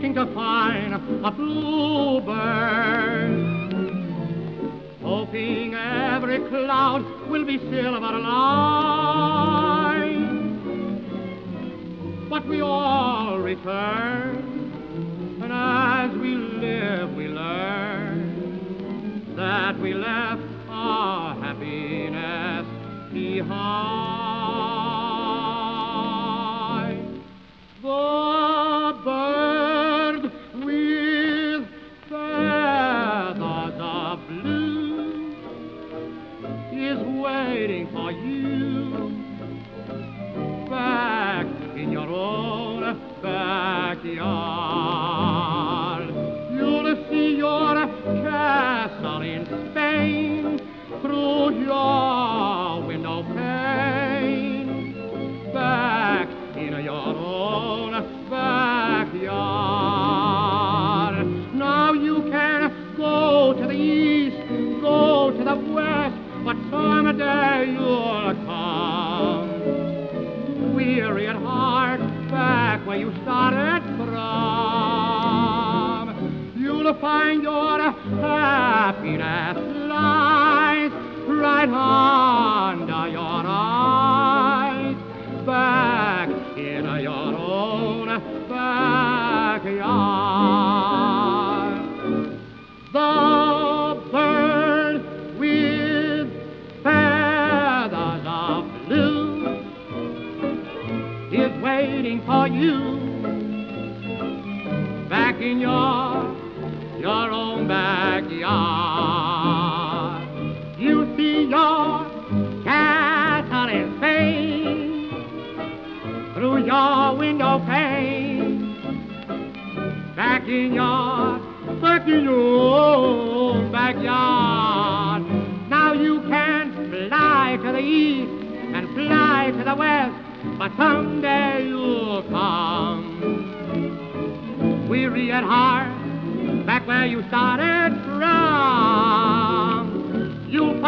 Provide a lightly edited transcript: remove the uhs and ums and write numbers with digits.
hoping to find a bluebird, hoping every cloud will be silver lined. But we all return, and as we live we learn that we left our happiness behind. The bird with feathers of blue is waiting for you back in your own backyard. You'll see your castle in Spain through your window pane, back in your own backyard. Now you can go to the east, go to the west, but someday you'll come, weary at heart, back where you started from. You'll find your happiness lies right under your eyes, back in your own backyard. The bird with feathers of blue is waiting for you back in your own backyard. You see your castle in Spain through your window pane, back in your own backyard. Now you can fly to the east and fly to the west, but someday you'll come, weary at heart, back where you started from. You